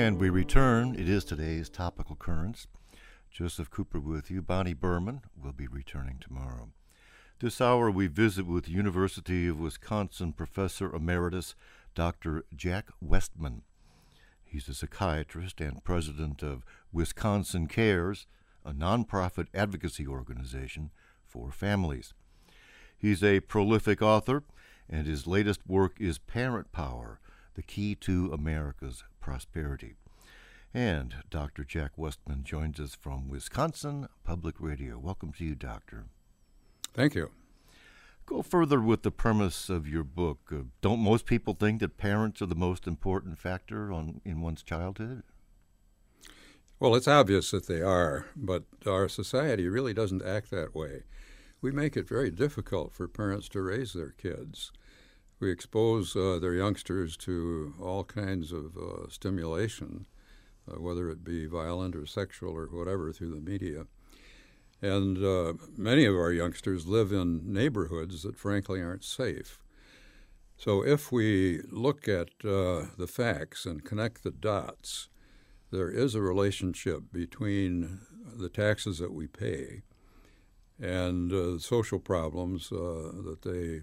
And we return. It is today's Topical Currents. Joseph Cooper with you. Bonnie Berman will be returning tomorrow. This hour we visit with University of Wisconsin Professor Emeritus Dr. Jack Westman. He's a psychiatrist and president of Wisconsin Cares, a nonprofit advocacy organization for families. He's a prolific author, and his latest work is Parent Power, the Key to America's Prosperity. And Dr. Jack Westman joins us from Wisconsin Public Radio. Welcome to you, Doctor. Thank you. Go further with the premise of your book. Don't most people think that parents are the most important factor in one's childhood? Well, it's obvious that they are, but our society really doesn't act that way. We make it very difficult for parents to raise their kids. We expose their youngsters to all kinds of stimulation, whether it be violent or sexual or whatever, through the media. And many of our youngsters live in neighborhoods that frankly aren't safe. So if we look at the facts and connect the dots, there is a relationship between the taxes that we pay and the social problems that they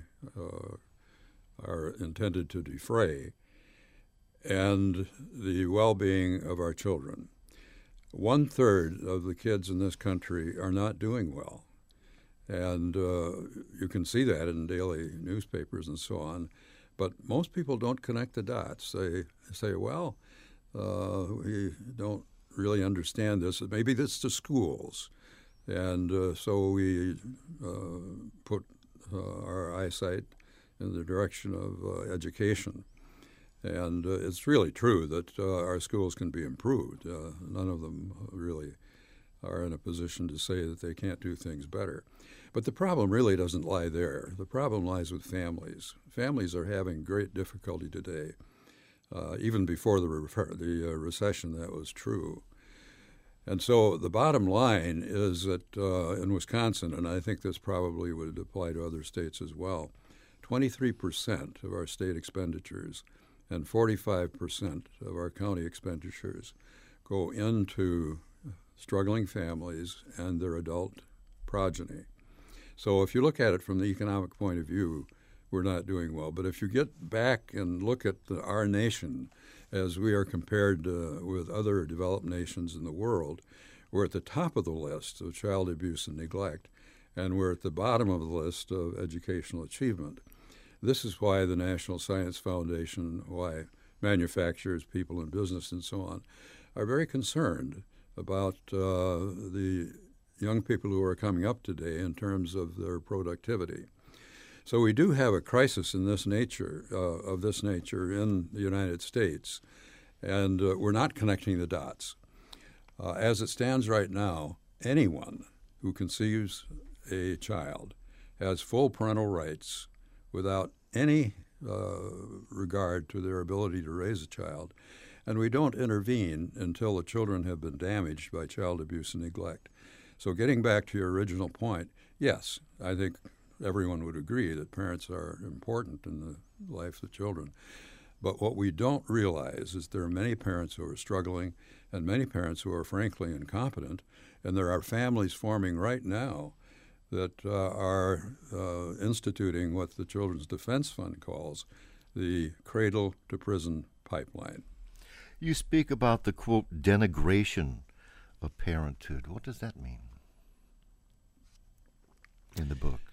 are intended to defray, and the well-being of our children. 1/3 of the kids in this country are not doing well. And you can see that in daily newspapers and so on. But most people don't connect the dots. They say, well, we don't really understand this. Maybe this to schools. And so we put our eyesight in the direction of education. And it's really true that our schools can be improved. None of them really are in a position to say that they can't do things better. But the problem really doesn't lie there. The problem lies with families. Families are having great difficulty today. Even before the recession, that was true. And so the bottom line is that in Wisconsin, and I think this probably would apply to other states as well, 23% of our state expenditures and 45% of our county expenditures go into struggling families and their adult progeny. So if you look at it from the economic point of view, we're not doing well. But if you get back and look at our nation as we are compared with other developed nations in the world, we're at the top of the list of child abuse and neglect, and we're at the bottom of the list of educational achievement. This is why the National Science Foundation, why manufacturers, people in business, and so on, are very concerned about the young people who are coming up today in terms of their productivity. So we do have a crisis in this nature, in the United States, and we're not connecting the dots. As it stands right now, anyone who conceives a child has full parental rights without any regard to their ability to raise a child. And we don't intervene until the children have been damaged by child abuse and neglect. So getting back to your original point, yes, I think everyone would agree that parents are important in the life of the children. But what we don't realize is there are many parents who are struggling and many parents who are frankly incompetent, and there are families forming right now that are instituting what the Children's Defense Fund calls the cradle-to-prison pipeline. You speak about the, quote, denigration of parenthood. What does that mean in the book?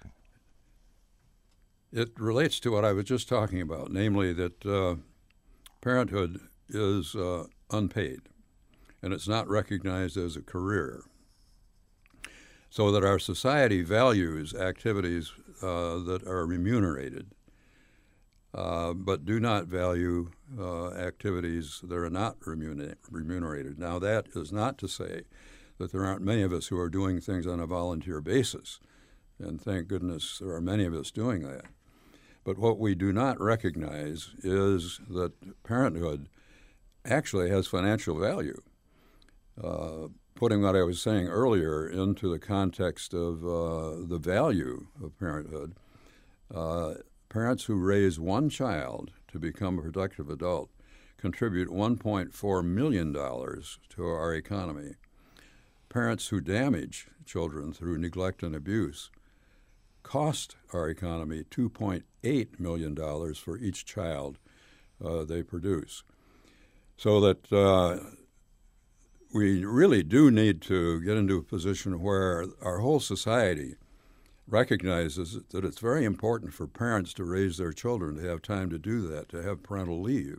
It relates to what I was just talking about, namely that parenthood is unpaid, and it's not recognized as a career. So that our society values activities that are remunerated, but do not value activities that are not remunerated. Now, that is not to say that there aren't many of us who are doing things on a volunteer basis, and thank goodness there are many of us doing that. But what we do not recognize is that parenthood actually has financial value. Putting what I was saying earlier into the context of the value of parenthood, parents who raise one child to become a productive adult contribute $1.4 million to our economy. Parents who damage children through neglect and abuse cost our economy $2.8 million for each child they produce. So that we really do need to get into a position where our whole society recognizes that it's very important for parents to raise their children, to have time to do that, to have parental leave.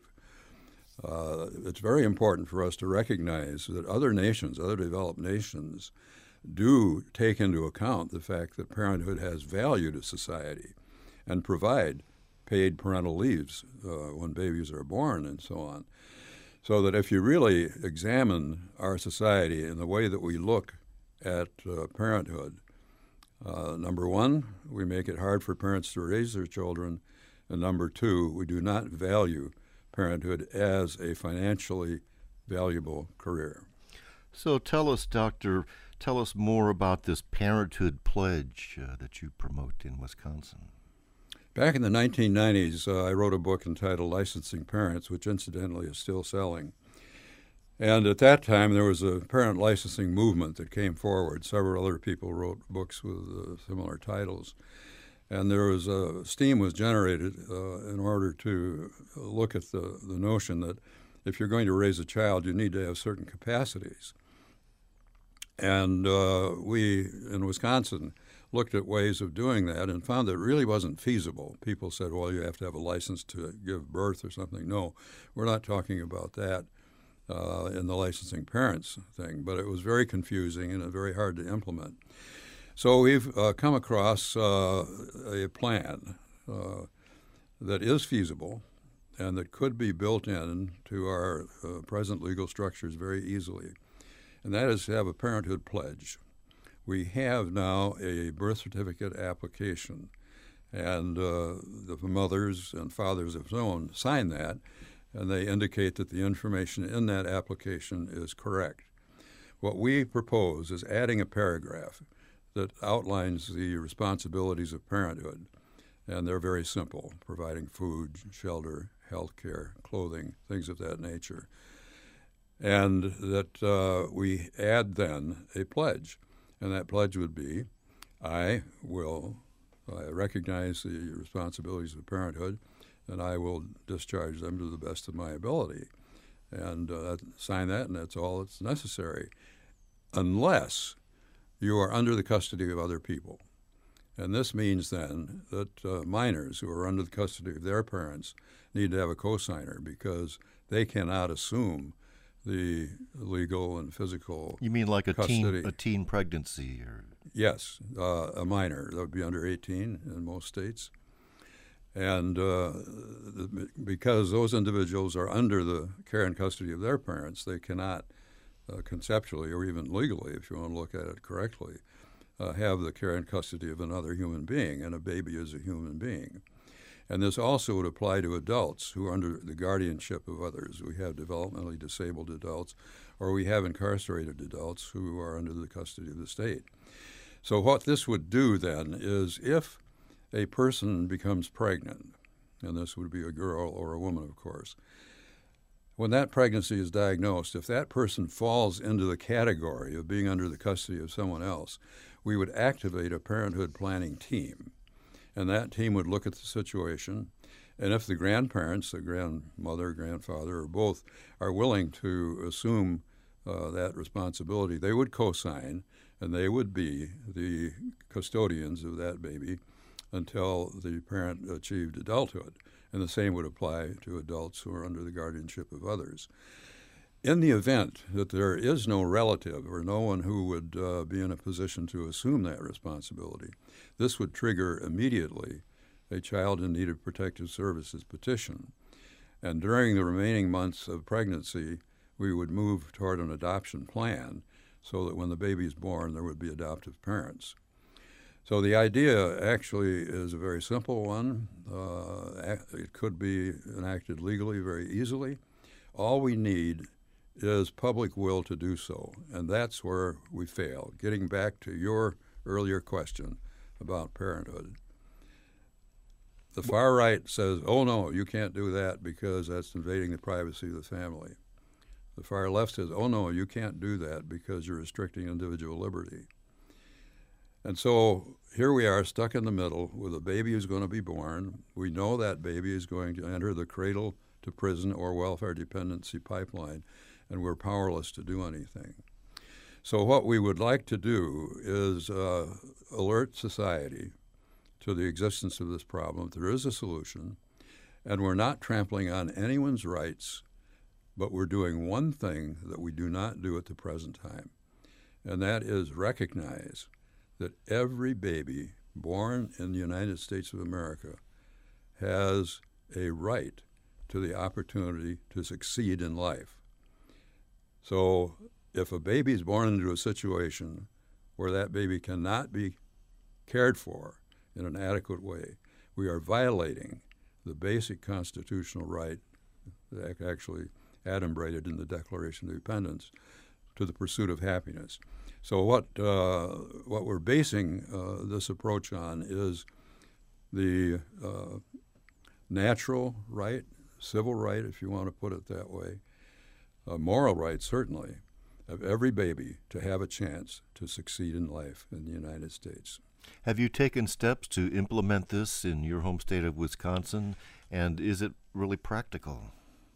It's very important for us to recognize that other nations, other developed nations, do take into account the fact that parenthood has value to society and provide paid parental leaves when babies are born and so on. So that if you really examine our society in the way that we look at parenthood, number one, we make it hard for parents to raise their children, and number two, we do not value parenthood as a financially valuable career. So tell us, Doctor, tell us more about this Parenthood Pledge that you promote in Wisconsin. Back in the 1990s, I wrote a book entitled Licensing Parents, which incidentally is still selling. And at that time, there was a parent licensing movement that came forward. Several other people wrote books with similar titles. And there was steam was generated in order to look at the notion that if you're going to raise a child, you need to have certain capacities. And we, in Wisconsin, looked at ways of doing that and found that it really wasn't feasible. People said, well, you have to have a license to give birth or something. No, we're not talking about that in the licensing parents thing, but it was very confusing and very hard to implement. So we've come across a plan that is feasible and that could be built into our present legal structures very easily, and that is to have a parenthood pledge. We have now a birth certificate application, and the mothers and fathers of known sign that, and they indicate that the information in that application is correct. What we propose is adding a paragraph that outlines the responsibilities of parenthood, and they're very simple: providing food, shelter, health care, clothing, things of that nature. And that we add then a pledge, and that pledge would be, I recognize the responsibilities of parenthood, and I will discharge them to the best of my ability. And sign that, and that's all that's necessary, unless you are under the custody of other people. And this means then that minors who are under the custody of their parents need to have a cosigner, because they cannot assume the legal and physical You mean like custody. a teen pregnancy? Or... Yes, a minor. That would be under 18 in most states. And because those individuals are under the care and custody of their parents, they cannot conceptually or even legally, if you want to look at it correctly, have the care and custody of another human being, and a baby is a human being. And this also would apply to adults who are under the guardianship of others. We have developmentally disabled adults, or we have incarcerated adults who are under the custody of the state. So what this would do then is, if a person becomes pregnant, and this would be a girl or a woman, of course, when that pregnancy is diagnosed, if that person falls into the category of being under the custody of someone else, we would activate a parenthood planning team. And that team would look at the situation, and if the grandparents, the grandmother, grandfather, or both, are willing to assume that responsibility, they would co-sign, and they would be the custodians of that baby until the parent achieved adulthood. And the same would apply to adults who are under the guardianship of others. In the event that there is no relative or no one who would be in a position to assume that responsibility, this would trigger immediately a child in need of protective services petition. And during the remaining months of pregnancy, we would move toward an adoption plan so that when the baby is born, there would be adoptive parents. So the idea actually is a very simple one. It could be enacted legally very easily. All we need is public will to do so, and that's where we fail. Getting back to your earlier question about parenthood, The far right says, oh, no, you can't do that because that's invading the privacy of the family. The far left says, oh, no, you can't do that because you're restricting individual liberty. And so here we are stuck in the middle with a baby who's going to be born. We know that baby is going to enter the cradle to prison or welfare dependency pipeline, and we're powerless to do anything. So what we would like to do is alert society to the existence of this problem. There is a solution, and we're not trampling on anyone's rights, but we're doing one thing that we do not do at the present time, and that is recognize that every baby born in the United States of America has a right to the opportunity to succeed in life. So if a baby is born into a situation where that baby cannot be cared for in an adequate way, we are violating the basic constitutional right that actually adumbrated in the Declaration of Independence to the pursuit of happiness. So what we're basing this approach on is the natural right, civil right, if you want to put it that way, moral right, certainly, of every baby to have a chance to succeed in life in the United States. Have you taken steps to implement this in your home state of Wisconsin, and is it really practical?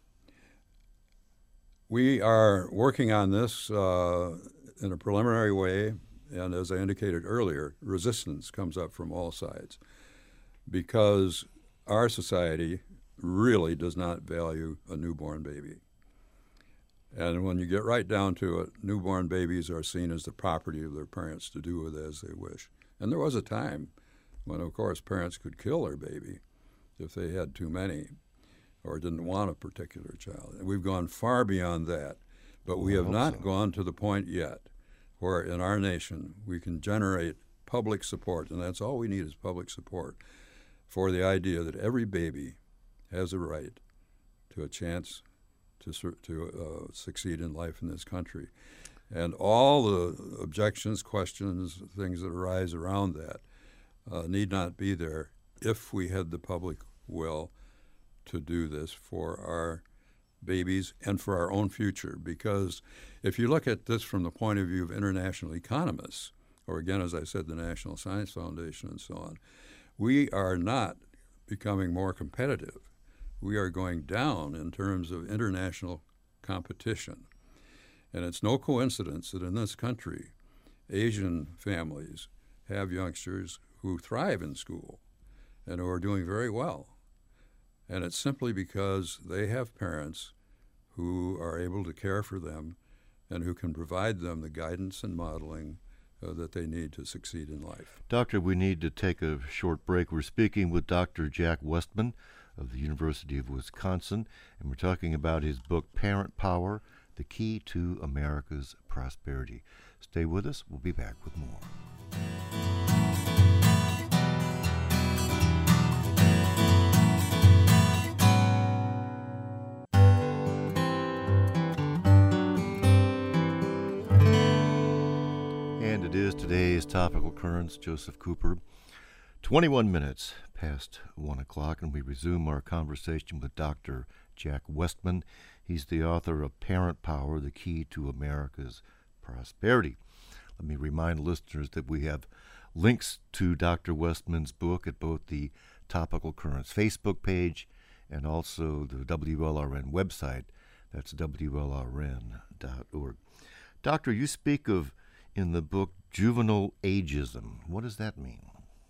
We are working on this in a preliminary way, and as I indicated earlier, resistance comes up from all sides because our society really does not value a newborn baby. And when you get right down to it, newborn babies are seen as the property of their parents to do with as they wish. And there was a time when, of course, parents could kill their baby if they had too many or didn't want a particular child. And we've gone far beyond that. But we have not gone to the point yet where in our nation we can generate public support, and that's all we need is public support, for the idea that every baby has a right to a chance to succeed in life in this country. And all the objections, questions, things that arise around that need not be there if we had the public will to do this for our babies and for our own future. Because if you look at this from the point of view of international economists, or again, as I said, the National Science Foundation and so on, we are not becoming more competitive. We are going down in terms of international competition. And it's no coincidence that in this country, Asian families have youngsters who thrive in school and who are doing very well. And it's simply because they have parents who are able to care for them and who can provide them the guidance and modeling that they need to succeed in life. Doctor, we need to take a short break. We're speaking with Dr. Jack Westman of the University of Wisconsin, and we're talking about his book, Parent Power, The Key to America's Prosperity. Stay with us. We'll be back with more. And it is today's Topical Currents. Joseph Cooper. 21 minutes past 1 o'clock, and we resume our conversation with Dr. Jack Westman. He's the author of Parent Power, The Key to America's Prosperity. Let me remind listeners that we have links to Dr. Westman's book at both the Topical Currents Facebook page and also the WLRN website. That's WLRN.org. Doctor, you speak of, in the book, juvenile ageism. What does that mean?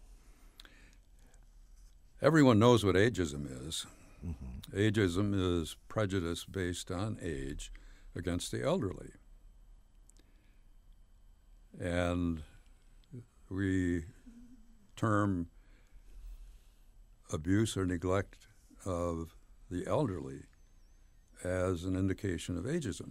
Everyone knows what ageism is. Mm-hmm. Ageism is prejudice based on age against the elderly. And we term abuse or neglect of the elderly as an indication of ageism.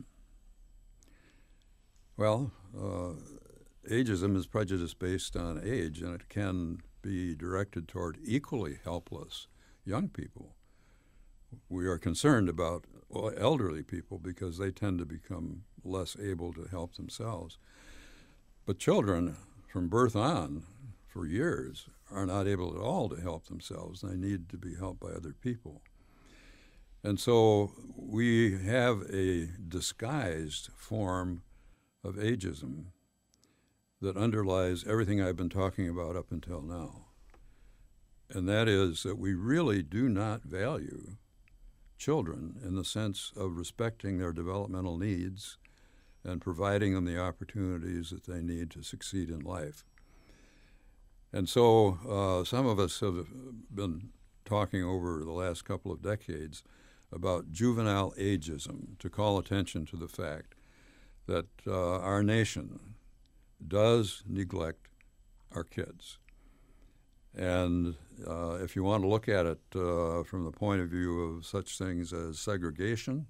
Well, ageism is prejudice based on age, and it can be directed toward equally helpless young people. We are concerned about elderly people because they tend to become less able to help themselves. But children, from birth on, for years are not able at all to help themselves. They need to be helped by other people. And so we have a disguised form of ageism that underlies everything I've been talking about up until now. And that is that we really do not value children in the sense of respecting their developmental needs and providing them the opportunities that they need to succeed in life. And so some of us have been talking over the last couple of decades about juvenile ageism, to call attention to the fact that our nation does neglect our kids. And if you want to look at it from the point of view of such things as segregation,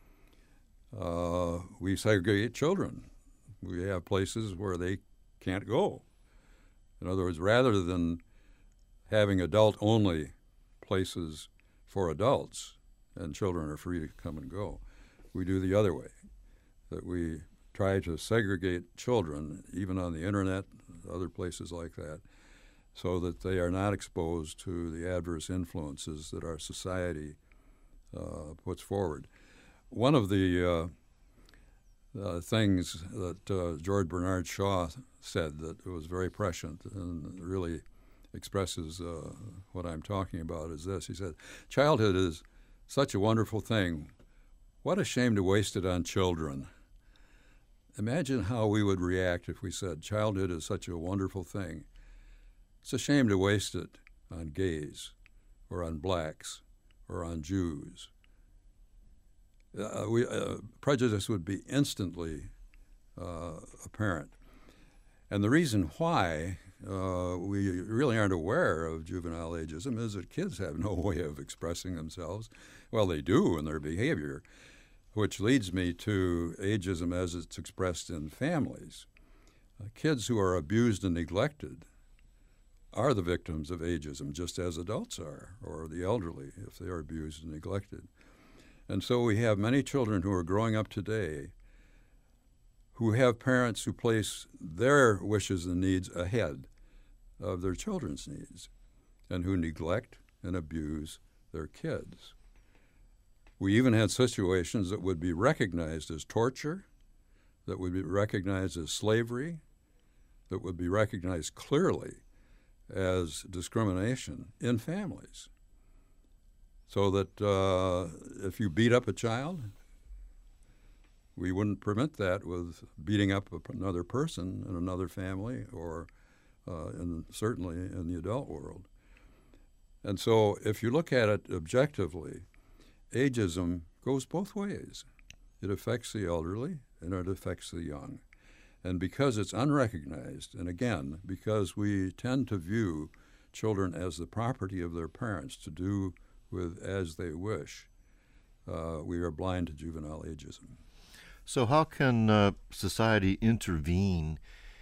we segregate children. We have places where they can't go. In other words, rather than having adult-only places for adults and children are free to come and go, we do the other way, that we try to segregate children, even on the internet, other places like that, so that they are not exposed to the adverse influences that our society puts forward. One of the things that George Bernard Shaw said that was very prescient and really expresses what I'm talking about is this. He said, "Childhood is such a wonderful thing. What a shame to waste it on children." Imagine how we would react if we said, childhood is such a wonderful thing. It's a shame to waste it on gays or on blacks or on Jews. Prejudice would be instantly apparent. And the reason why we really aren't aware of juvenile ageism is that kids have no way of expressing themselves. Well, they do in their behavior, which leads me to ageism as it's expressed in families. Kids who are abused and neglected are the victims of ageism, just as adults are, or the elderly if they are abused and neglected. And so we have many children who are growing up today who have parents who place their wishes and needs ahead of their children's needs and who neglect and abuse their kids. We even had situations that would be recognized as torture, that would be recognized as slavery, that would be recognized clearly as discrimination in families. So that if you beat up a child, we wouldn't permit that with beating up another person in another family or certainly in the adult world. And so if you look at it objectively, ageism goes both ways. It affects the elderly and it affects the young. And because it's unrecognized, and again, because we tend to view children as the property of their parents to do with as they wish, we are blind to juvenile ageism. So how can society intervene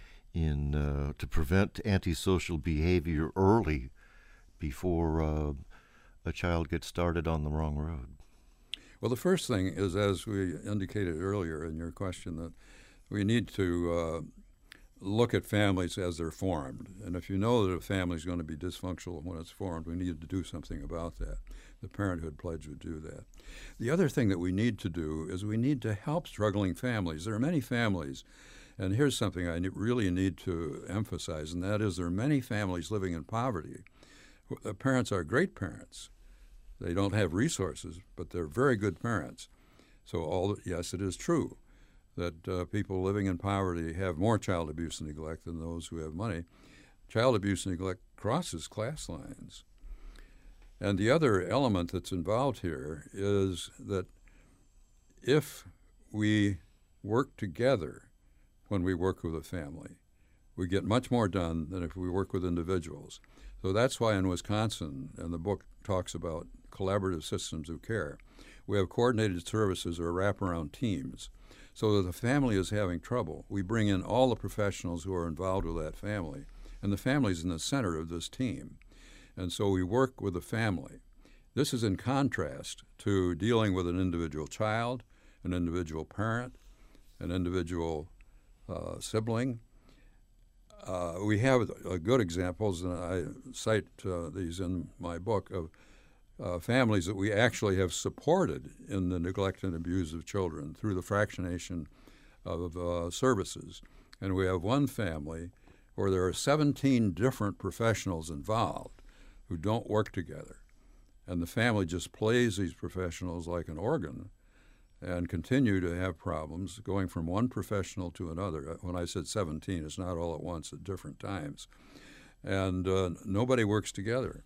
in to prevent antisocial behavior early before a child gets started on the wrong road? Well, the first thing is, as we indicated earlier in your question, that we need to look at families as they're formed. And if you know that a family is going to be dysfunctional when it's formed, we need to do something about that. The Parenthood Pledge would do that. The other thing that we need to do is we need to help struggling families. There are many families, and here's something I really need to emphasize, and that is there are many families living in poverty. Parents are great parents. They don't have resources, but they're very good parents. So yes, it is true that people living in poverty have more child abuse and neglect than those who have money. Child abuse and neglect crosses class lines. And the other element that's involved here is that if we work together when we work with a family, we get much more done than if we work with individuals. So that's why in Wisconsin, and the book talks about collaborative systems of care, we have coordinated services or wraparound teams. So that the family is having trouble, we bring in all the professionals who are involved with that family, and the family is in the center of this team. And so we work with the family. This is in contrast to dealing with an individual child, an individual parent, an individual sibling. We have good examples, and I cite these in my book, of families that we actually have supported in the neglect and abuse of children through the fractionation of services. And we have one family where there are 17 different professionals involved who don't work together. And the family just plays these professionals like an organ and continue to have problems going from one professional to another. When I said 17, it's not all at once at different times. And nobody works together.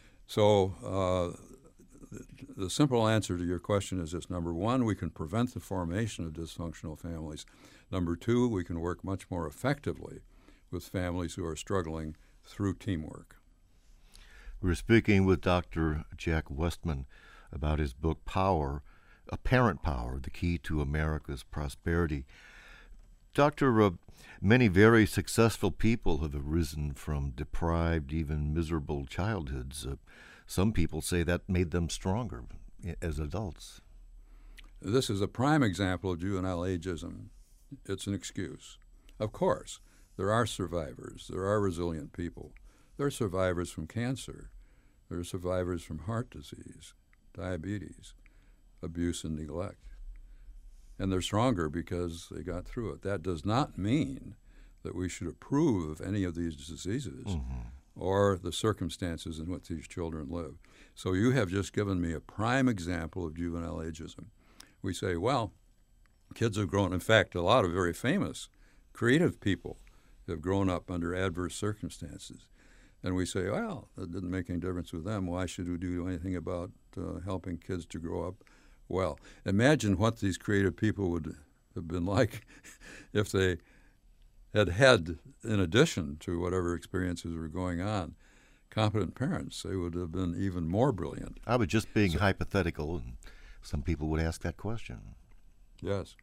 So the simple answer to your question is this. Number one, we can prevent the formation of dysfunctional families. Number two, we can work much more effectively with families who are struggling through teamwork. We're speaking with Dr. Jack Westman about his book, Power, Apparent Power, The Key to America's Prosperity. Doctor, many very successful people have arisen from deprived, even miserable childhoods. Some people say that made them stronger as adults. This is a prime example of juvenile ageism. It's an excuse. Of course, there are survivors. There are resilient people. There are survivors from cancer. There are survivors from heart disease, diabetes, abuse and neglect. And they're stronger because they got through it. That does not mean that we should approve of any of these diseases or the circumstances in which these children live. So you have just given me a prime example of juvenile ageism. We say, well, kids have grown. In fact, a lot of very famous, creative people have grown up under adverse circumstances. And we say, well, that didn't make any difference with them. Why should we do anything about helping kids to grow up well? Imagine what these creative people would have been like if they had, in addition to whatever experiences were going on, competent parents. They would have been even more brilliant. I was just being hypothetical, and some people would ask that question. Yes.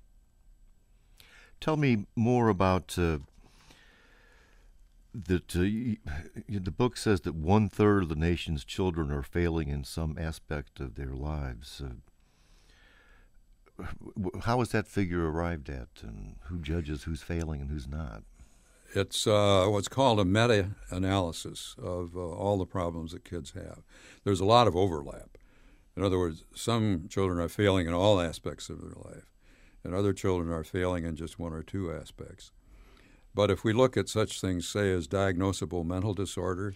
Tell me more about the book says that 1/3 of the nation's children are failing in some aspect of their lives. How is that figure arrived at, and who judges who's failing and who's not? It's what's called a meta-analysis of all the problems that kids have. There's a lot of overlap. In other words, some children are failing in all aspects of their life, and other children are failing in just one or two aspects. But if we look at such things, say, as diagnosable mental disorder,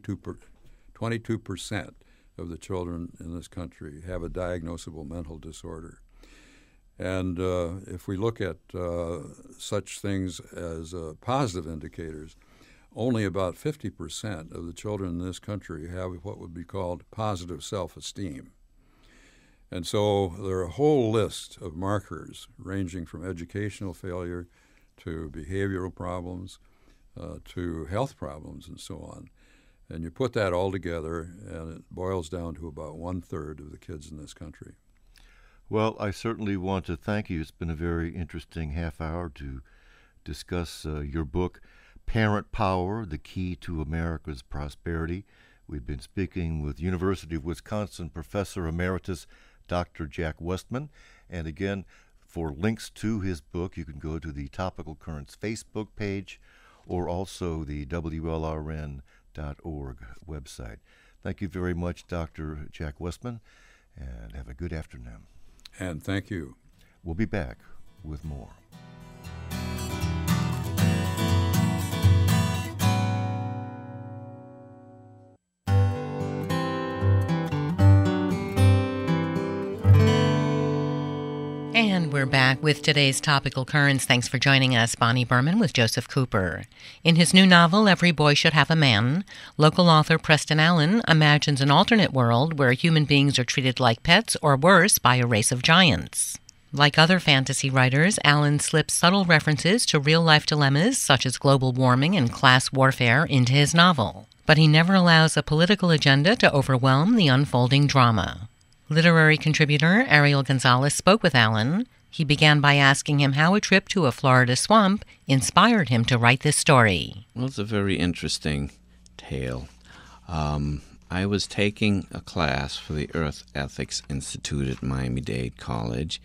22% of the children in this country have a diagnosable mental disorder. And if we look at such things as positive indicators, only about 50% of the children in this country have what would be called positive self-esteem. And so there are a whole list of markers ranging from educational failure to behavioral problems, to health problems, and so on. And you put that all together, and it boils down to about 1/3 of the kids in this country. Well, I certainly want to thank you. It's been a very interesting half hour to discuss your book, Parent Power, The Key to America's Prosperity. We've been speaking with University of Wisconsin Professor Emeritus Dr. Jack Westman. And again, for links to his book, you can go to the Topical Currents Facebook page or also the WLRN.org website. Thank you very much, Dr. Jack Westman, and have a good afternoon. And thank you. We'll be back with more. And we're back with today's Topical Currents. Thanks for joining us. Bonnie Berman with Joseph Cooper. In his new novel, Every Boy Should Have a Man, local author Preston Allen imagines an alternate world where human beings are treated like pets or worse by a race of giants. Like other fantasy writers, Allen slips subtle references to real-life dilemmas such as global warming and class warfare into his novel. But he never allows a political agenda to overwhelm the unfolding drama. Literary contributor Ariel Gonzalez spoke with Allen. He began by asking him how a trip to a Florida swamp inspired him to write this story. Well, it's a very interesting tale. I was taking a class for the Earth Ethics Institute at Miami-Dade College.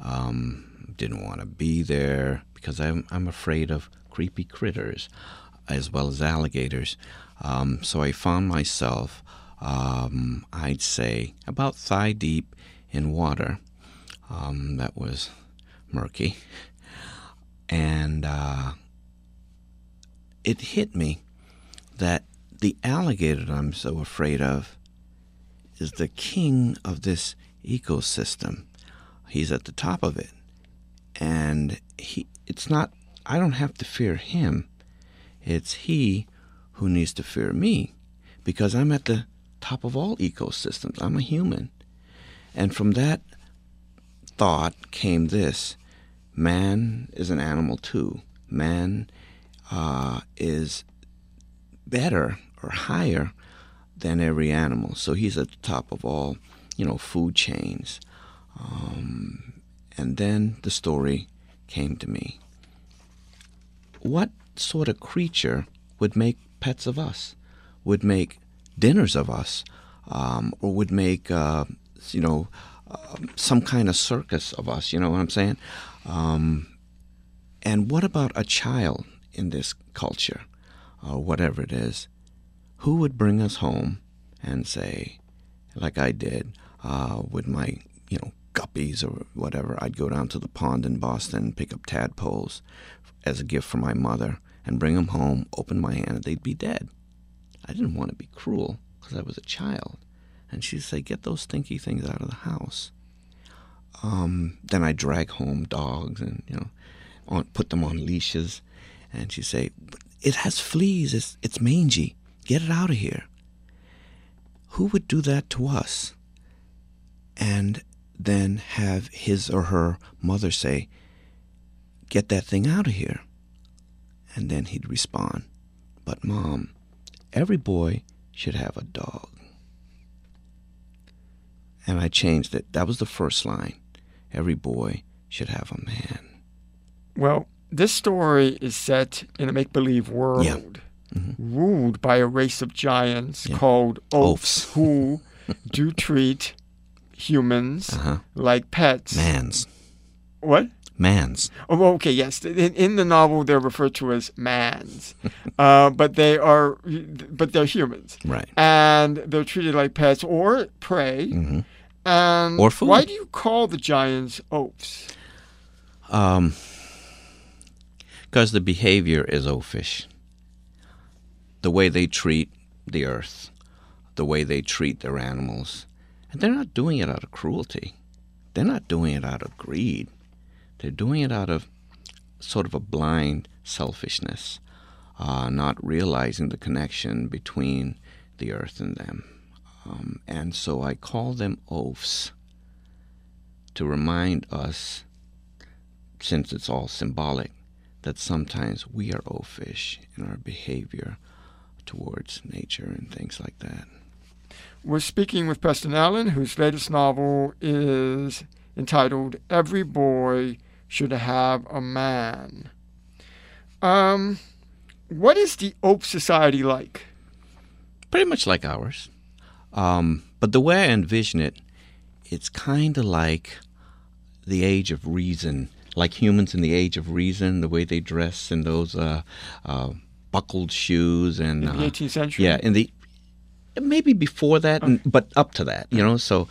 Didn't want to be there because I'm afraid of creepy critters. as well as alligators. So I found myself, I'd say, about thigh deep in water. That was murky. And it hit me that the alligator that I'm so afraid of is the king of this ecosystem. He's at the top of it. And I don't have to fear him. It's he who needs to fear me, because I'm at the top of all ecosystems. I'm a human. And from that thought came this: man is an animal too. Man is better or higher than every animal. So he's at the top of all, food chains. And then the story came to me. What sort of creature would make pets of us, would make dinners of us, or would make, some kind of circus of us, you know what I'm saying? And what about a child in this culture, or whatever it is? Who would bring us home and say, like I did with my, guppies or whatever, I'd go down to the pond in Boston and pick up tadpoles as a gift for my mother and bring them home, open my hand, and they'd be dead. I didn't want to be cruel because I was a child. And she'd say, get those stinky things out of the house. Then I'd drag home dogs and, put them on leashes. And she'd say, it has fleas, it's mangy, get it out of here. Who would do that to us? And then have his or her mother say, get that thing out of here. And then he'd respond, but Mom, every boy should have a dog. And I changed it. That was the first line. Every boy should have a man. Well, this story is set in a make-believe world, Yeah. Mm-hmm. ruled by a race of giants Yeah. called Oafs. Oafs, who do treat humans Uh-huh. like pets. Mans. What? Mans. Oh, okay, yes. In the novel, they're referred to as mans, but they're humans, Right. and they're treated like pets or prey. Mm-hmm. And Or food. why do you call the giants oafs? Because the behavior is oafish. The way they treat the earth, the way they treat their animals. And they're not doing it out of cruelty. They're not doing it out of greed. They're doing it out of sort of a blind selfishness, not realizing the connection between the earth and them. And so I call them oafs to remind us, since it's all symbolic, that sometimes we are oafish in our behavior towards nature and things like that. We're speaking with Preston Allen, whose latest novel is entitled Every Boy Should Have a Man. What is the Oaf Society like? Pretty much like ours. But the way I envision it, it's kind of like the Age of Reason, like humans in the Age of Reason, the way they dress in those buckled shoes. And In the 18th century? Yeah, maybe before that, but up to that, So,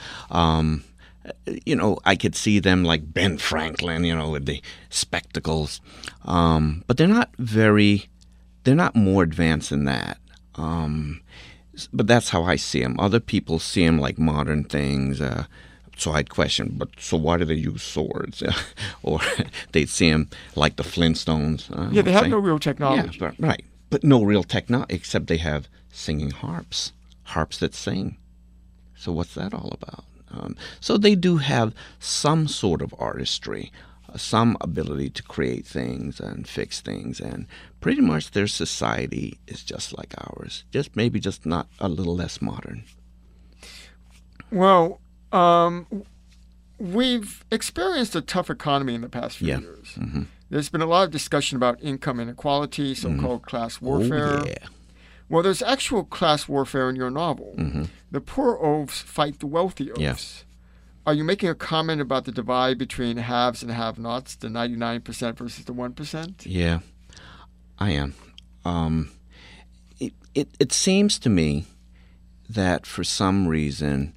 I could see them like Ben Franklin, with the spectacles. But they're not more advanced than that. But that's how I see them. Other people see them like modern things. So I'd question, so why do they use swords? Or they'd see them like the Flintstones. Yeah, they have no real technology. Yeah, right. But no real technology, except they have singing harps that sing. So what's that all about? So they do have some sort of artistry, some ability to create things and fix things, and pretty much their society is just like ours, maybe not a little less modern. Well, we've experienced a tough economy in the past few years. Mm-hmm. There's been a lot of discussion about income inequality, so-called class warfare. Oh, yeah. Well, there's actual class warfare in your novel. Mm-hmm. The poor oafs fight the wealthy oafs. Yes. Are you making a comment about the divide between haves and have-nots, the 99% versus the 1%? Yeah, I am. It seems to me that for some reason,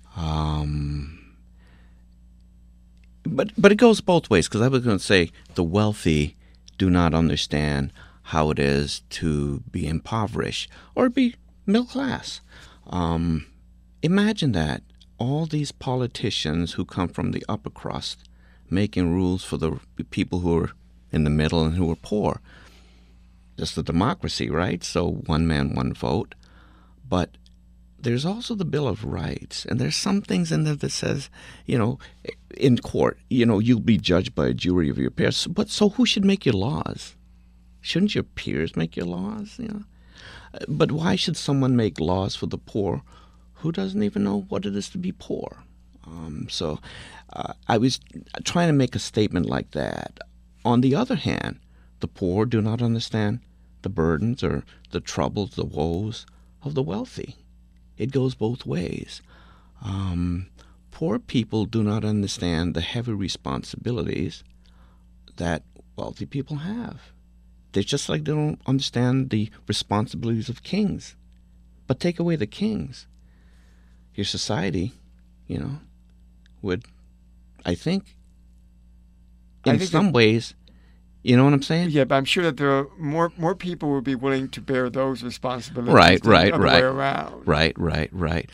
but it goes both ways, because I was going to say the wealthy do not understand how it is to be impoverished or be middle class. Imagine that. All these politicians who come from the upper crust making rules for the people who are in the middle and who are poor. Just a democracy, right? So one man, one vote. But there's also the Bill of Rights, and there's some things in there that says, in court, you'll be judged by a jury of your peers. But so who should make your laws? Shouldn't your peers make your laws? But why should someone make laws for the poor who doesn't even know what it is to be poor? So I was trying to make a statement like that. On the other hand, the poor do not understand the burdens or the troubles, the woes of the wealthy. It goes both ways. Poor people do not understand the heavy responsibilities that wealthy people have. They're just like they don't understand the responsibilities of kings. But take away the kings, your society, would, I think, in some ways, you know what I'm saying? Yeah, but I'm sure that there are more people would be willing to bear those responsibilities right. the other way around. Right.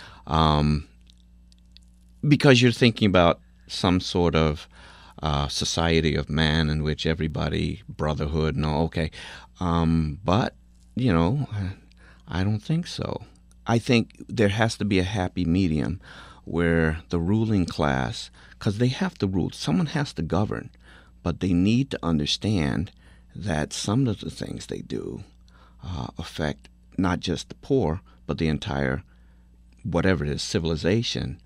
Because you're thinking about some sort of society of man in which everybody, brotherhood, okay. But, I don't think so. I think there has to be a happy medium where the ruling class, because they have to rule, someone has to govern, but they need to understand that some of the things they do affect not just the poor, but the entire, whatever it is, civilization,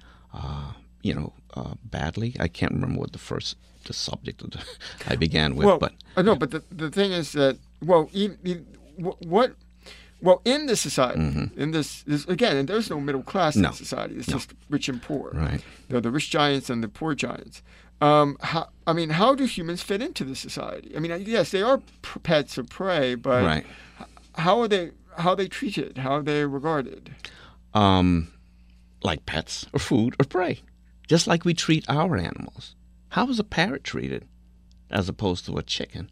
badly. I can't remember what the subject of I began with. But the thing is that, in this society, in this again, and there's no middle class in society. It's just rich and poor. Right. There are the rich giants and the poor giants. How do humans fit into this society? I mean, yes, they are pets of prey, but right. How are they treated? How are they regarded? Like pets or food or prey, just like we treat our animals. How is a parrot treated as opposed to a chicken?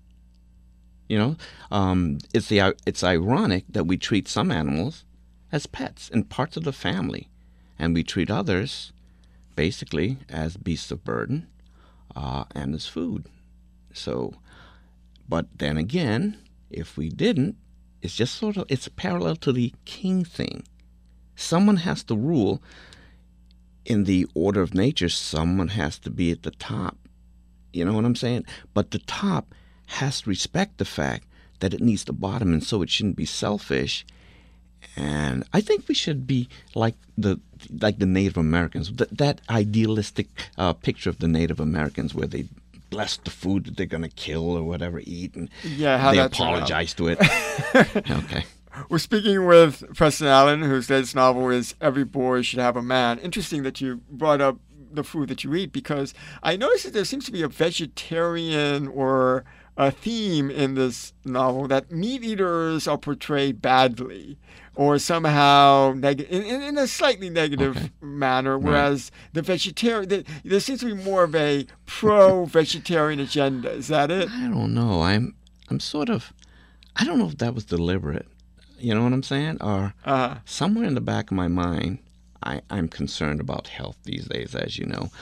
It's ironic that we treat some animals as pets and parts of the family, and we treat others basically as beasts of burden and as food. So, but then again, if we didn't, it's just it's parallel to the king thing. Someone has to rule. In the order of nature, someone has to be at the top. You know what I'm saying? But the top has to respect the fact that it needs the bottom, and so it shouldn't be selfish. And I think we should be like the Native Americans, that idealistic picture of the Native Americans where they bless the food that they're going to kill or whatever, eat, and they apologize to it. Okay. We're speaking with Preston Allen, whose latest novel is Every Boy Should Have a Man. Interesting that you brought up the food that you eat, because I noticed that there seems to be a vegetarian or a theme in this novel, that meat eaters are portrayed badly or somehow in a slightly negative manner, whereas the vegetarian, there seems to be more of a pro-vegetarian agenda. Is that it? I don't know. I'm sort of, I don't know if that was deliberate. You know what I'm saying? Or somewhere in the back of my mind, I'm concerned about health these days, as you know.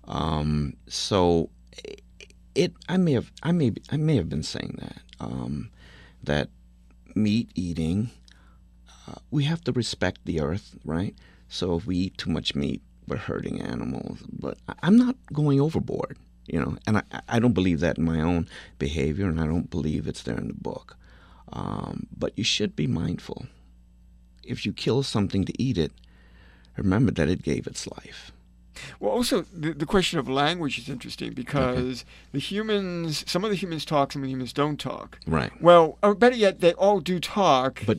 So I may have been saying that meat eating, we have to respect the earth, right? So if we eat too much meat, we're hurting animals. But I'm not going overboard, and I don't believe that in my own behavior, and I don't believe it's there in the book. But you should be mindful. If you kill something to eat it, remember that it gave its life. Well, also, the question of language is interesting, because some of the humans talk, some of the humans don't talk. Right. Well, or better yet, they all do talk. But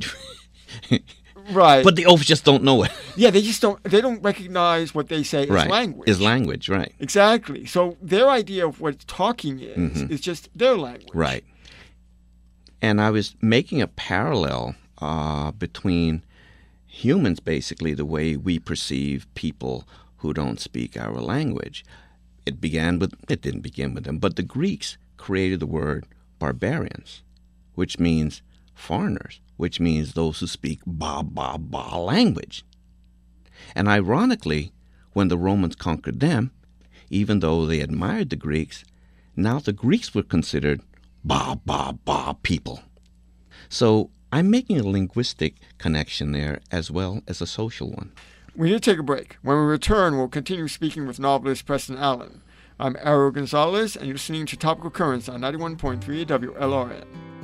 right. But the oafs just don't know it. Yeah, they don't recognize what they say as language. Is language, right. Exactly. So their idea of what talking is just their language. Right. And I was making a parallel between humans, basically, the way we perceive people who don't speak our language. It didn't begin with them, but the Greeks created the word barbarians, which means foreigners, which means those who speak ba language. And ironically, when the Romans conquered them, even though they admired the Greeks, now the Greeks were considered ba people. So I'm making a linguistic connection there as well as a social one. We need to take a break. When we return, we'll continue speaking with novelist Preston Allen. I'm Ariel Gonzalez, and you're listening to Topical Currents on 91.3 WLRN.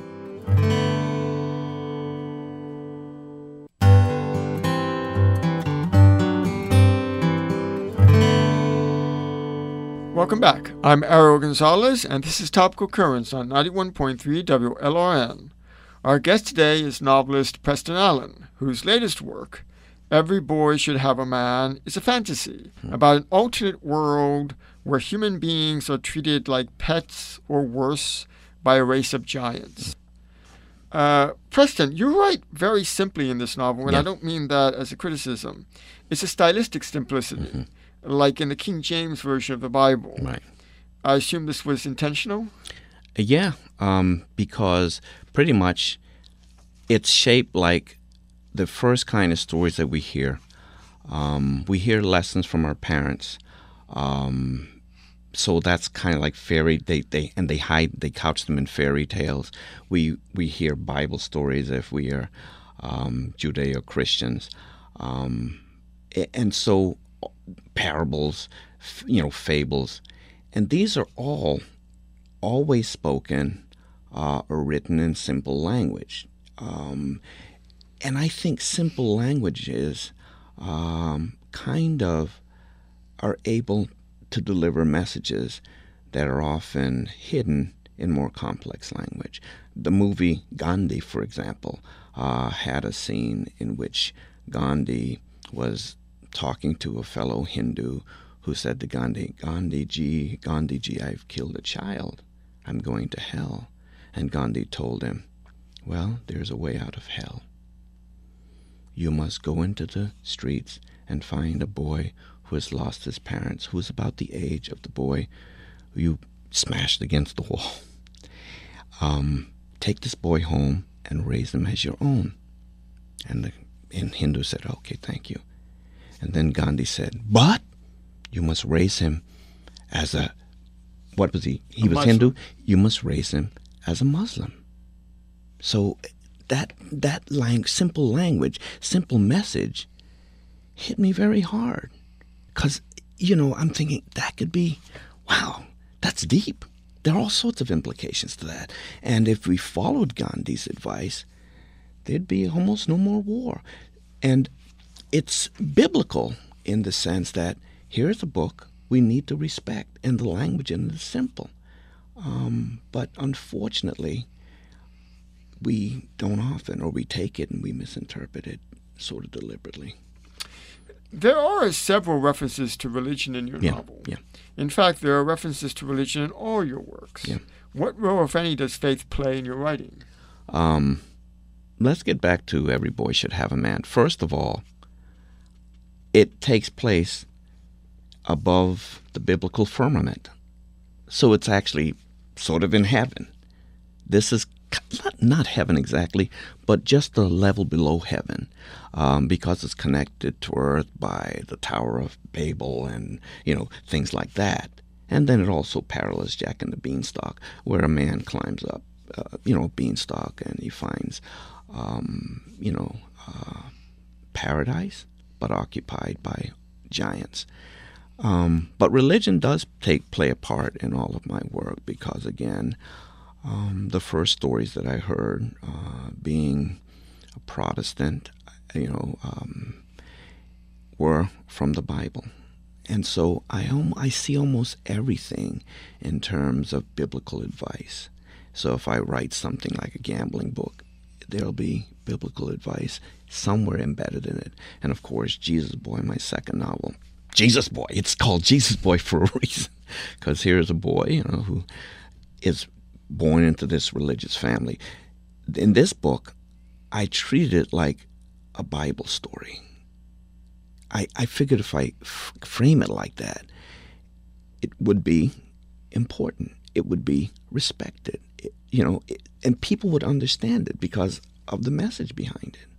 Welcome back. I'm Ariel Gonzalez, and this is Topical Currents on 91.3 WLRN. Our guest today is novelist Preston Allen, whose latest work, Every Boy Should Have a Man, is a fantasy about an alternate world where human beings are treated like pets or worse by a race of giants. Preston, you write very simply in this novel, and I don't mean that as a criticism. It's a stylistic simplicity, like in the King James Version of the Bible. Right. I assume this was intentional? Yeah, because pretty much it's shaped like the first kind of stories that we hear. We hear lessons from our parents. So that's kind of like fairy. They couch them in fairy tales. We hear Bible stories if we are Judeo-Christians, and so parables, fables, and these are all always spoken or written in simple language. And I think simple languages kind of are able to deliver messages that are often hidden in more complex language. The movie Gandhi, for example, had a scene in which Gandhi was talking to a fellow Hindu who said to Gandhi, Gandhiji, I've killed a child. I'm going to hell. And Gandhi told him, well, there's a way out of hell. You must go into the streets and find a boy who has lost his parents, who is about the age of the boy you smashed against the wall. Take this boy home and raise him as your own. And Hindu said, okay, thank you. And then Gandhi said, but you must raise him as what was he? He was Hindu. You must raise him as a Muslim. So that simple language, simple message hit me very hard. Because, I'm thinking that could be, wow, that's deep. There are all sorts of implications to that. And if we followed Gandhi's advice, there'd be almost no more war. And it's biblical in the sense that here's a book we need to respect, and the language in it is simple. But unfortunately, we don't often, or we take it and we misinterpret it sort of deliberately. There are several references to religion in your novel. Yeah. In fact, there are references to religion in all your works. Yeah. What role, if any, does faith play in your writing? Let's get back to Every Boy Should Have a Man. First of all, it takes place above the biblical firmament. So it's actually sort of in heaven. This is not heaven exactly, but just a level below heaven, because it's connected to earth by the Tower of Babel and, things like that. And then it also parallels Jack and the Beanstalk, where a man climbs up, a beanstalk, and he finds, paradise, but occupied by giants. But religion does play a part in all of my work because, again, the first stories that I heard, being a Protestant, were from the Bible. And so I see almost everything in terms of biblical advice. So if I write something like a gambling book, there'll be biblical advice somewhere embedded in it. And of course, Jesus Boy, my second novel. Jesus Boy. It's called Jesus Boy for a reason. Because here's a boy, who is born into this religious family. in this book, I treated it like a Bible story. I figured if I frame it like that, it would be important. It would be respected. And people would understand it because of the message behind it.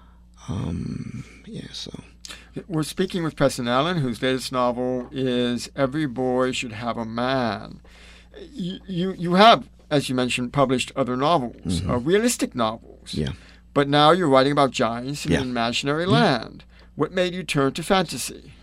So. We're speaking with Preston Allen, whose latest novel is Every Boy Should Have a Man. You have, as you mentioned, published other novels, realistic novels. Yeah. But now you're writing about giants in Yeah. an imaginary land. What made you turn to fantasy?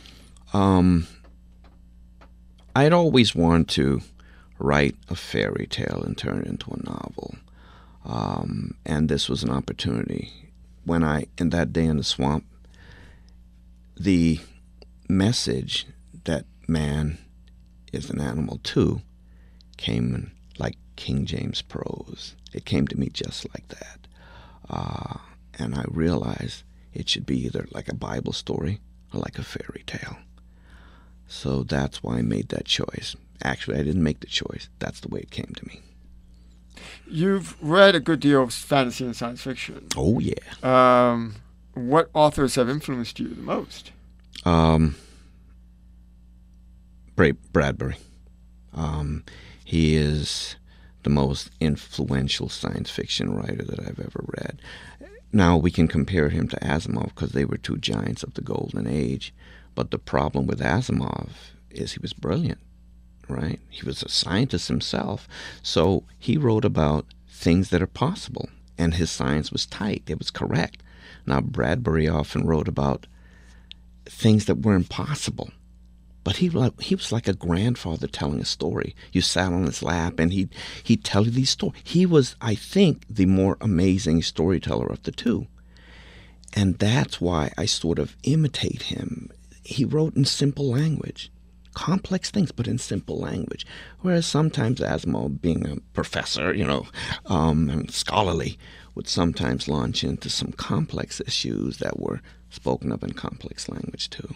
I'd always wanted to write a fairy tale and turn it into a novel. And this was an opportunity. In that day in the swamp, the message that man is an animal too came in like King James prose. It came to me just like that. And I realized it should be either like a Bible story or like a fairy tale. So that's why I made that choice. Actually, I didn't make the choice. That's the way it came to me. You've read a good deal of fantasy and science fiction. Oh, yeah. What authors have influenced you the most? Bradbury. He is the most influential science fiction writer that I've ever read. Now, we can compare him to Asimov because they were two giants of the golden age. But the problem with Asimov is he was brilliant, right? He was a scientist himself. So he wrote about things that are possible, and his science was tight. It was correct. Now, Bradbury often wrote about things that were impossible. But he was like a grandfather telling a story. You sat on his lap, and he'd tell you these stories. He was, I think, the more amazing storyteller of the two. And that's why I sort of imitate him. He wrote in simple language, complex things, but in simple language. Whereas sometimes Asimov, being a professor, and scholarly, would sometimes launch into some complex issues that were spoken of in complex language too.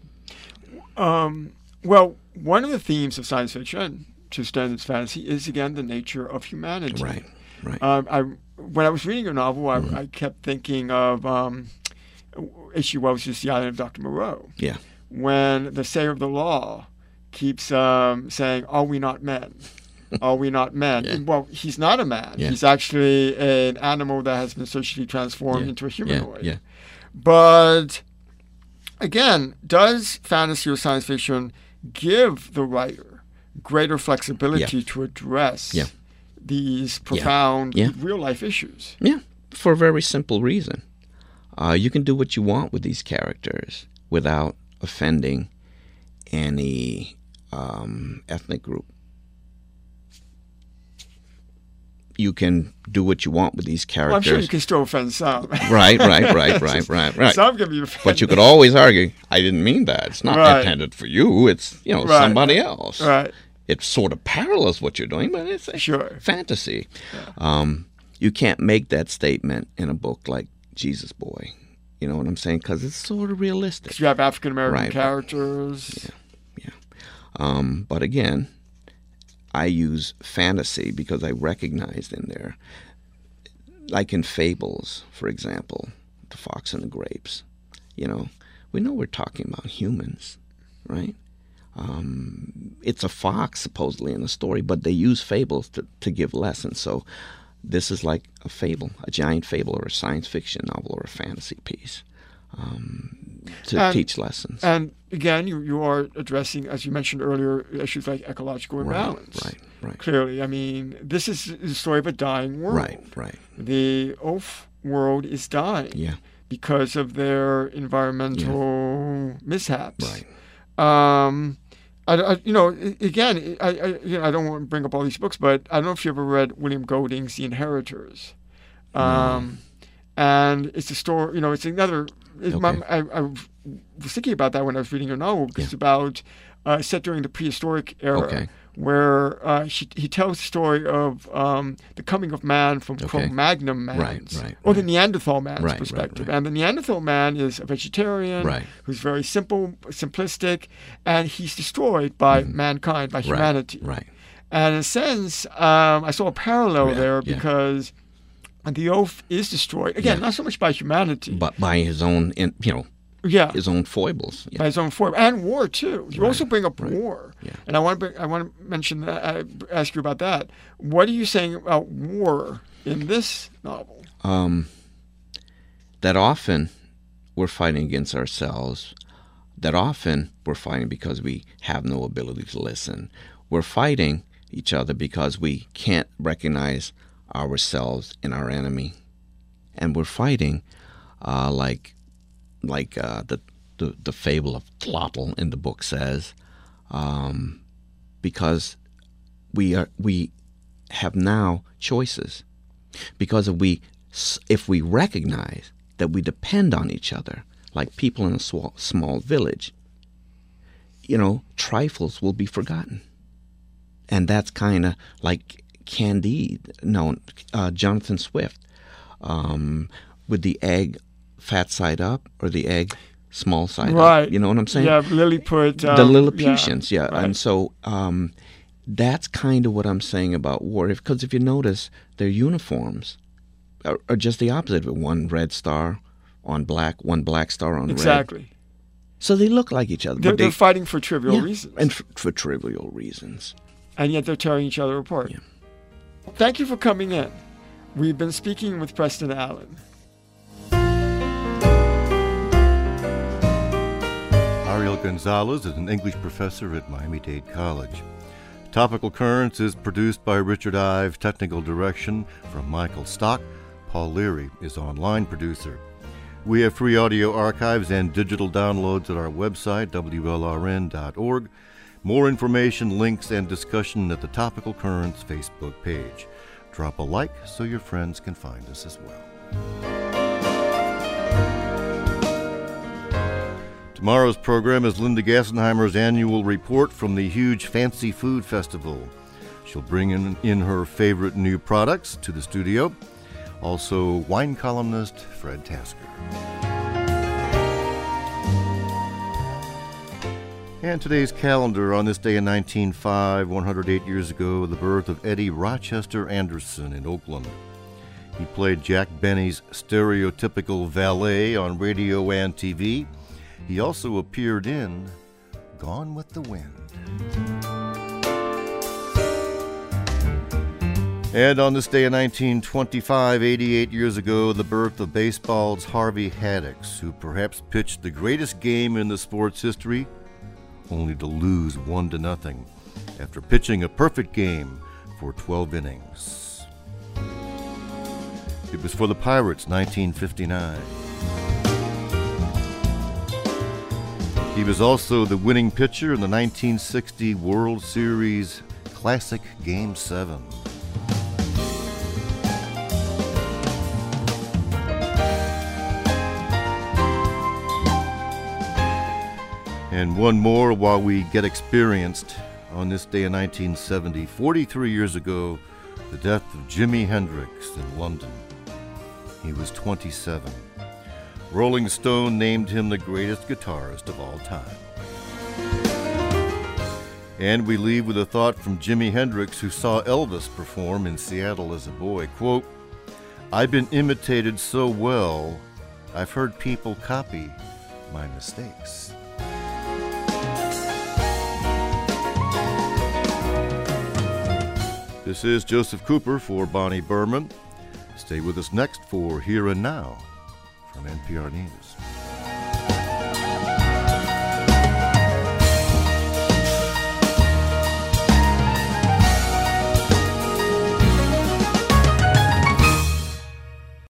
Well, one of the themes of science fiction, to standards fantasy, is again the nature of humanity. Right. When I was reading your novel, I kept thinking of H.G. Wells' The Island of Dr. Moreau. Yeah. When the sayer of the law keeps saying, "Are we not men? Are we not men?" Yeah. Well, he's not a man. Yeah. He's actually an animal that has been socially transformed into a humanoid. Yeah. But again, does fantasy or science fiction give the writer greater flexibility to address these profound real-life issues? Yeah, for a very simple reason. You can do what you want with these characters without offending any ethnic group. You can do what you want with these characters. Well, I'm sure you can still offend some. Right. Some can be offended. But you could always argue, I didn't mean that. It's not intended for you. It's, somebody else. Right. It sort of parallels what you're doing, but it's a fantasy. Yeah. You can't make that statement in a book like Jesus Boy. You know what I'm saying? Because it's sort of realistic. You have African-American characters. Yeah. But again, I use fantasy because I recognized in there, like in fables, for example, The Fox and the Grapes. We know we're talking about humans, right? It's a fox, supposedly, in the story, but they use fables to give lessons. So this is like a fable, a giant fable, or a science fiction novel, or a fantasy piece to teach lessons. And again, you are addressing, as you mentioned earlier, issues like ecological imbalance. Right. Clearly, I mean, this is the story of a dying world. Right. The oaf world is dying because of their environmental mishaps. Right. I don't want to bring up all these books, but I don't know if you ever read William Golding's The Inheritors. And it's a story, it's another. I was thinking about that when I was reading your novel, because it's about set during the prehistoric era, where he tells the story of the coming of man from Cro-Magnon man's, or the Neanderthal man's perspective. And the Neanderthal man is a vegetarian who's very simplistic, and he's destroyed by mankind, by humanity. Right. And in a sense, I saw a parallel there because And the oaf is destroyed. Again, not so much by humanity. But by his own, his own foibles. By his own foibles. And war, too. You also bring up war. Yeah. And I want to mention that, ask you about that. What are you saying about war in this novel? That often we're fighting against ourselves. That often we're fighting because we have no ability to listen. We're fighting each other because we can't recognize ourselves in our enemy. And we're fighting like the fable of Tlotl in the book says, because we have now choices. Because if we recognize that we depend on each other, like people in a small village, trifles will be forgotten. And that's kind of like Candide, Jonathan Swift, with the egg fat side up or the egg small side up. You know what I'm saying? Yeah, Lilliput. The Lilliputians, yeah. Right. And so that's kind of what I'm saying about war. Because if you notice, their uniforms are just the opposite of it. One red star on black, one black star on red. Exactly. So they look like each other. They're fighting for trivial reasons. And for trivial reasons. And yet they're tearing each other apart. Yeah. Thank you for coming in. We've been speaking with Preston Allen. Ariel Gonzalez is an English professor at Miami-Dade College. Topical Currents is produced by Richard Ive, technical direction from Michael Stock. Paul Leary is online producer. We have free audio archives and digital downloads at our website, WLRN.org. More information, links, and discussion at the Topical Currents Facebook page. Drop a like so your friends can find us as well. Tomorrow's program is Linda Gassenheimer's annual report from the huge Fancy Food Festival. She'll bring in her favorite new products to the studio. Also, wine columnist Fred Tasker. And today's calendar: on this day in 1905, 108 years ago, the birth of Eddie Rochester Anderson in Oakland. He played Jack Benny's stereotypical valet on radio and TV. He also appeared in Gone with the Wind. And on this day in 1925, 88 years ago, the birth of baseball's Harvey Haddix, who perhaps pitched the greatest game in the sport's history, only to lose 1-0 after pitching a perfect game for 12 innings. It was for the Pirates, 1959. He was also the winning pitcher in the 1960 World Series Classic Game 7. And one more while we get experienced. On this day in 1970, 43 years ago, the death of Jimi Hendrix in London. He was 27. Rolling Stone named him the greatest guitarist of all time. And we leave with a thought from Jimi Hendrix, who saw Elvis perform in Seattle as a boy. Quote, "I've been imitated so well, I've heard people copy my mistakes." This is Joseph Cooper for Bonnie Berman. Stay with us next for Here and Now from NPR News.